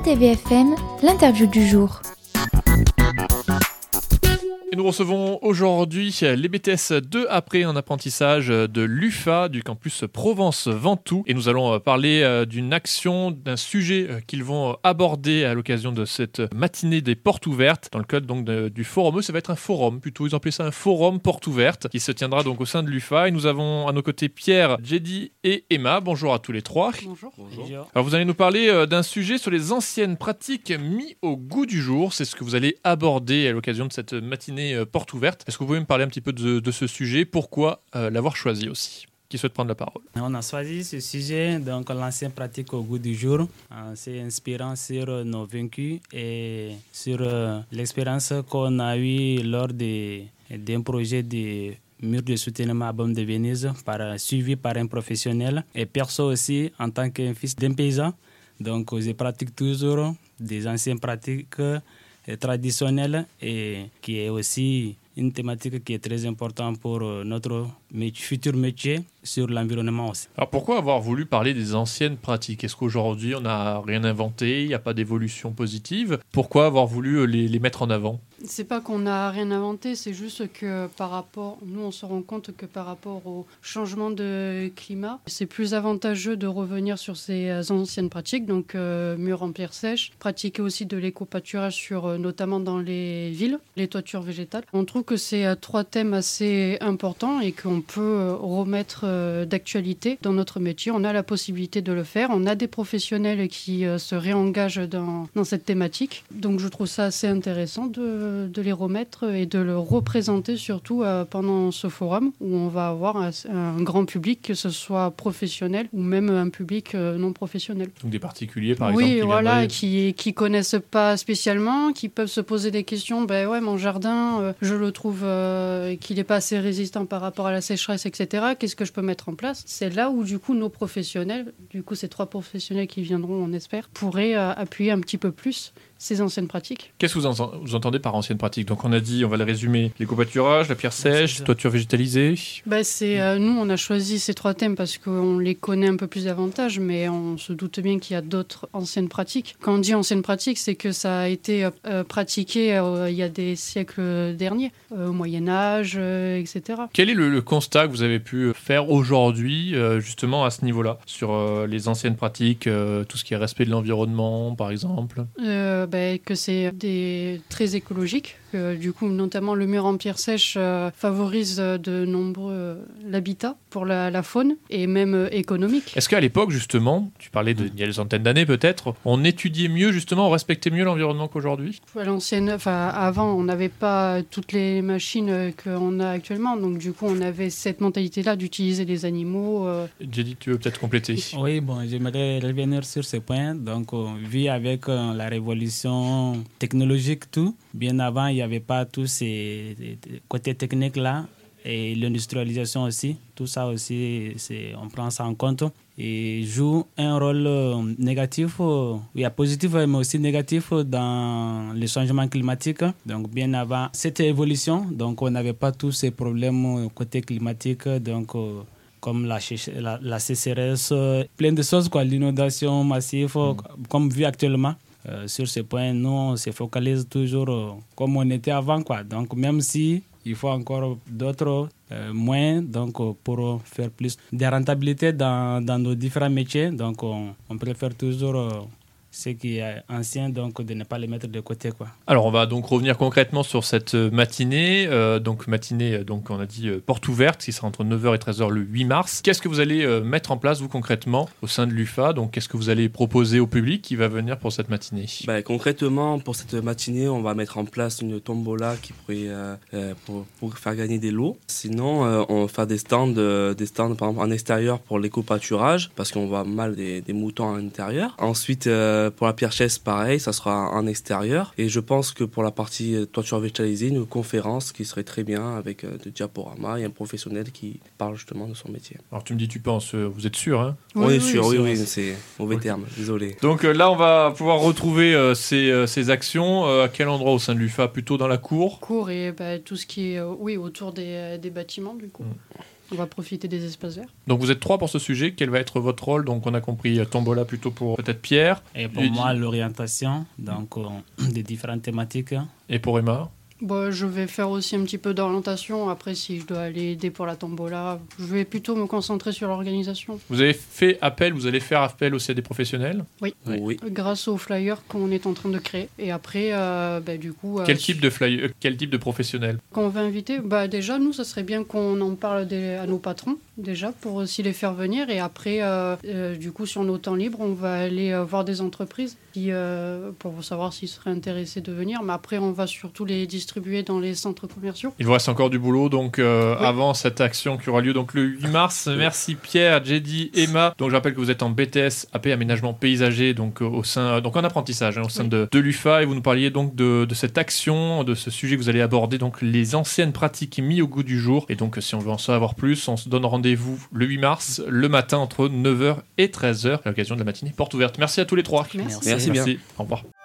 RTVFM, l'interview du jour. Et nous recevons aujourd'hui les BTS 2 après un apprentissage de l'UFA du campus Provence-Ventoux. Et nous allons parler d'une action, d'un sujet qu'ils vont aborder à l'occasion de cette matinée des portes ouvertes dans le cadre donc du forum. Ça va être un forum, plutôt ils ont appelé ça un forum portes ouvertes qui se tiendra donc au sein de l'UFA. Et nous avons à nos côtés Pierre, Jedi et Emma. Bonjour à tous les trois. Bonjour. Alors vous allez nous parler d'un sujet sur les anciennes pratiques mis au goût du jour. C'est ce que vous allez aborder à l'occasion de cette matinée porte ouverte. Est-ce que vous pouvez me parler un petit peu de ce sujet? Pourquoi l'avoir choisi aussi? Qui souhaite prendre la parole? On a choisi ce sujet, donc l'ancienne pratique au goût du jour. C'est inspirant sur nos vaincus et sur l'expérience qu'on a eue lors d'un projet de mur de soutènement à Baume de Venise suivi par un professionnel. Et perso aussi, en tant qu'un fils d'un paysan, donc je pratique toujours des anciennes pratiques traditionnelle et qui est aussi une thématique qui est très importante pour notre futur métier sur l'environnement aussi. Alors pourquoi avoir voulu parler des anciennes pratiques? Est-ce qu'aujourd'hui on n'a rien inventé, il n'y a pas d'évolution positive? Pourquoi avoir voulu les mettre en avant? C'est pas qu'on n'a rien inventé, c'est juste que nous on se rend compte que par rapport au changement de climat, c'est plus avantageux de revenir sur ces anciennes pratiques, donc murs en pierre sèche, pratiquer aussi de l'éco-pâturage notamment dans les villes, les toitures végétales. On trouve que c'est trois thèmes assez importants et qu'on peut remettre d'actualité dans notre métier. On a la possibilité de le faire, on a des professionnels qui se réengagent dans cette thématique, donc je trouve ça assez intéressant de les remettre et de le représenter surtout pendant ce forum où on va avoir un grand public, que ce soit professionnel ou même un public non professionnel. Donc des particuliers par exemple? Oui, voilà, qui connaissent pas spécialement, qui peuvent se poser des questions. Ben ouais, mon jardin, je le trouve qu'il n'est pas assez résistant par rapport à la sécheresse, etc. Qu'est-ce que je peux mettre en place? C'est là où du coup nos professionnels, ces trois professionnels qui viendront, on espère, pourraient appuyer un petit peu plus ces anciennes pratiques. Qu'est-ce que vous entendez par anciennes pratiques? Donc on a dit, on va le résumer, l'éco-pâturage, la pierre sèche, toiture végétalisée. Nous, on a choisi ces trois thèmes parce qu'on les connaît un peu plus davantage, mais on se doute bien qu'il y a d'autres anciennes pratiques. Quand on dit anciennes pratiques, c'est que ça a été pratiqué il y a des siècles derniers, au Moyen-Âge, etc. Quel est le constat que vous avez pu faire aujourd'hui, justement à ce niveau-là, sur les anciennes pratiques, tout ce qui est respect de l'environnement, par exemple? Que c'est très écologique. Du coup, notamment le mur en pierre sèche favorise de nombreux l'habitat pour la faune et même économique. Est-ce qu'à l'époque, justement, tu parlais il y a des centaines d'années peut-être, on étudiait mieux, justement, on respectait mieux l'environnement qu'aujourd'hui? Avant, on n'avait pas toutes les machines qu'on a actuellement. Donc, du coup, on avait cette mentalité-là d'utiliser les animaux. Jedi, tu veux peut-être compléter? Oui, j'aimerais revenir sur ce point. Donc, vu avec la révolution technologique, tout, bien avant, il n'y avait pas tous ces côtés techniques-là et l'industrialisation aussi. Tout ça aussi, on prend ça en compte et joue un rôle négatif, il y a positif mais aussi négatif dans le changement climatique. Donc bien avant cette évolution, donc on n'avait pas tous ces problèmes côté climatique, donc comme la sécheresse, plein de choses, l'inondation massive, comme vu actuellement. Sur ce point, nous, on se focalise toujours comme on était avant, Donc, même si il faut encore d'autres moyens pour faire plus de rentabilité dans nos différents métiers, donc on préfère toujours ce qui est ancien, donc de ne pas les mettre de côté, Alors on va donc revenir concrètement sur cette matinée, donc on a dit porte ouverte, qui sera entre 9h et 13h le 8 mars. Qu'est-ce que vous allez mettre en place vous concrètement au sein de l'UFA? Donc qu'est-ce que vous allez proposer au public qui va venir pour cette matinée? Concrètement, pour cette matinée, on va mettre en place une tombola qui pourrait pour faire gagner des lots. Sinon, on va faire des stands par exemple en extérieur pour l'éco-pâturage, parce qu'on voit mal des moutons à l'intérieur. Ensuite, pour la pierre sèche, pareil, ça sera en extérieur. Et je pense que pour la partie toiture végétalisée, une conférence qui serait très bien avec des diaporamas et un professionnel qui parle justement de son métier. Alors tu me dis, tu penses, vous êtes sûr, hein? On est sûr, oui, c'est mauvais terme, désolé. Donc là, on va pouvoir retrouver ces actions. À quel endroit au sein de l'UFA? Plutôt dans la cour? Cour et tout ce qui est autour des bâtiments, du coup. On va profiter des espaces verts. Donc vous êtes 3 pour ce sujet. Quel va être votre rôle? Donc on a compris tombola plutôt pour peut-être Pierre. Et pour moi, l'orientation, donc des différentes thématiques. Et pour Emma? Je vais faire aussi un petit peu d'orientation. Après, si je dois aller aider pour la tombola, je vais plutôt me concentrer sur l'organisation. Vous allez faire appel aussi à des professionnels? Oui. Grâce aux flyers qu'on est en train de créer. Et après, du coup... Quel type de professionnels? Quand on va inviter, déjà, nous, ça serait bien qu'on en parle à nos patrons, déjà, pour aussi les faire venir. Et après, du coup, sur nos temps libres, on va aller voir des entreprises pour savoir s'ils seraient intéressés de venir. Mais après, on va surtout les distribuer dans les centres commerciaux. Il vous reste encore du boulot, donc avant cette action qui aura lieu donc le 8 mars. Merci Pierre, Jedi, Emma. Donc je rappelle que vous êtes en BTS AP Aménagement Paysager, donc en apprentissage au sein de l'UFA, et vous nous parliez donc de cette action, de ce sujet que vous allez aborder, donc les anciennes pratiques mises au goût du jour. Et donc si on veut en savoir plus, on se donne rendez-vous le 8 mars, le matin entre 9h et 13h, à l'occasion de la matinée porte ouverte. Merci à tous les 3. Merci. Merci bien. Au revoir.